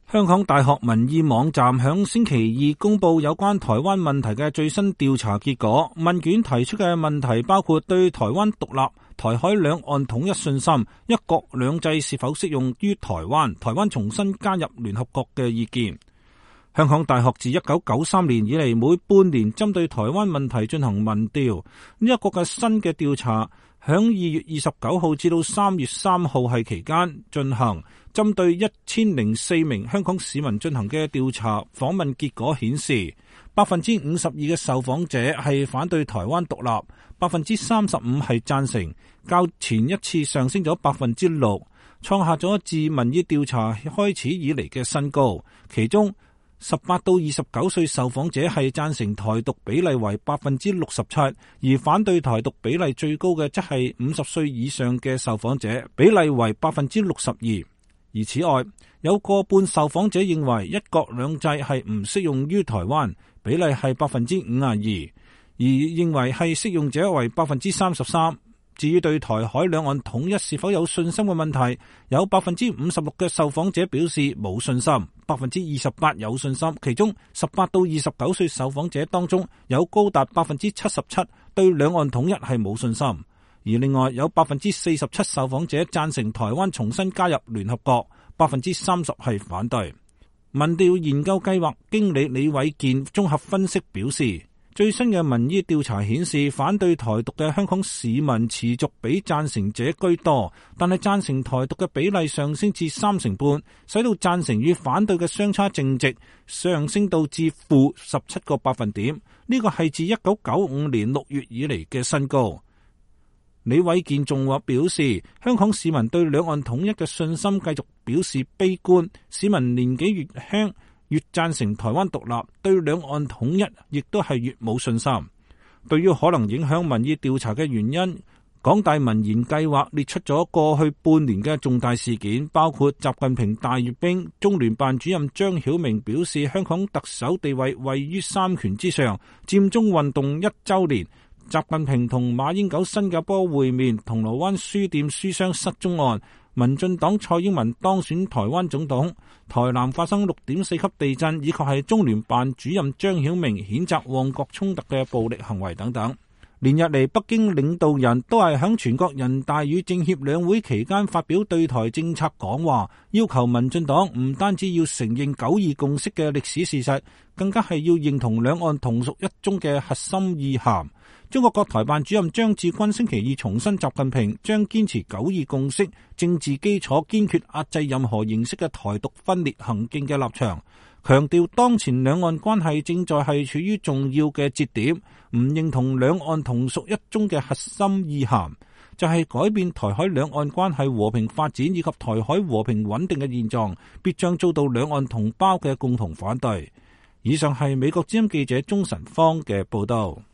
香港大學民意網站響星期二公布有關台灣問題嘅最新調查結果。問卷提出嘅問題包括對台灣獨立、台海兩岸統一信心、一國兩制是否適用於台灣、台灣重新加入聯合國嘅意見。香港大學自1993年以嚟，每半年針對台灣問題進行民調。呢一個嘅新嘅調查響2月29號至到3月3號係期間進行，針對1004名香港市民進行嘅調查訪問結果顯示，52%嘅受訪者係反對台灣獨立，35%係贊成，較前一次上升咗6%，創下咗自民意調查開始以嚟嘅新高。其中18到29歲受訪者係贊成台獨比例為67%，而反對台獨比例最高嘅則係50歲以上嘅受訪者，比例為62%。而此外，有過半受訪者認為一國兩制係唔適用於台灣，比例係52%，而認為係適用者為33%。至於對台海兩岸統一是否有信心嘅問題，有56%嘅受訪者表示冇信心，28%有信心。其中18到29歲受訪者當中，有高達77%對兩岸統一係冇信心。而另外有47%受訪者贊成台灣重新加入聯合國，30%係反對。民調研究計劃經理李偉健綜合分析表示，最新嘅民意調查顯示，反對台獨嘅香港市民持續比贊成者居多，但係贊成台獨嘅比例上升至3成半，使到贊成與反對嘅相差淨值上升到至-17個百分點。呢個係自1995年6月以嚟嘅新高。李偉健仲話表示，香港市民對兩岸統一嘅信心繼續表示悲觀，市民年紀越輕越贊成台灣獨立，對兩岸統一亦都係越冇信心。對於可能影響民意調查嘅原因，港大民研計劃列出咗過去半年嘅重大事件，包括習近平大閱兵，中聯辦主任張曉明表示香港特首地位位於三權之上，佔中運動1週年，習近平同馬英九新加坡會面，銅鑼灣書店書商失蹤案，民進黨蔡英文當選台灣總統，台南發生6.4級地震，以及係中聯辦主任張曉明譴責旺角衝突嘅暴力行為等等。連日嚟，北京領導人都係響全國人大與政協兩會期間發表對台政策講話，要求民進黨唔單止要承認9·2共識嘅歷史事實，更加係要認同兩岸同屬一中嘅核心意涵。中國國台辦主任張志軍星期二重申，習近平將堅持9·2共識政治基礎，堅決壓制任何形式嘅台獨分裂行徑嘅立場，強調當前兩岸關係正在係處於重要嘅節點，唔認同兩岸同屬一中嘅核心意涵，就係改變台海兩岸關係和平發展以及台海和平穩定嘅現狀，必將遭到兩岸同胞嘅共同反對。以上係美國之音記者鍾晨芳嘅報道。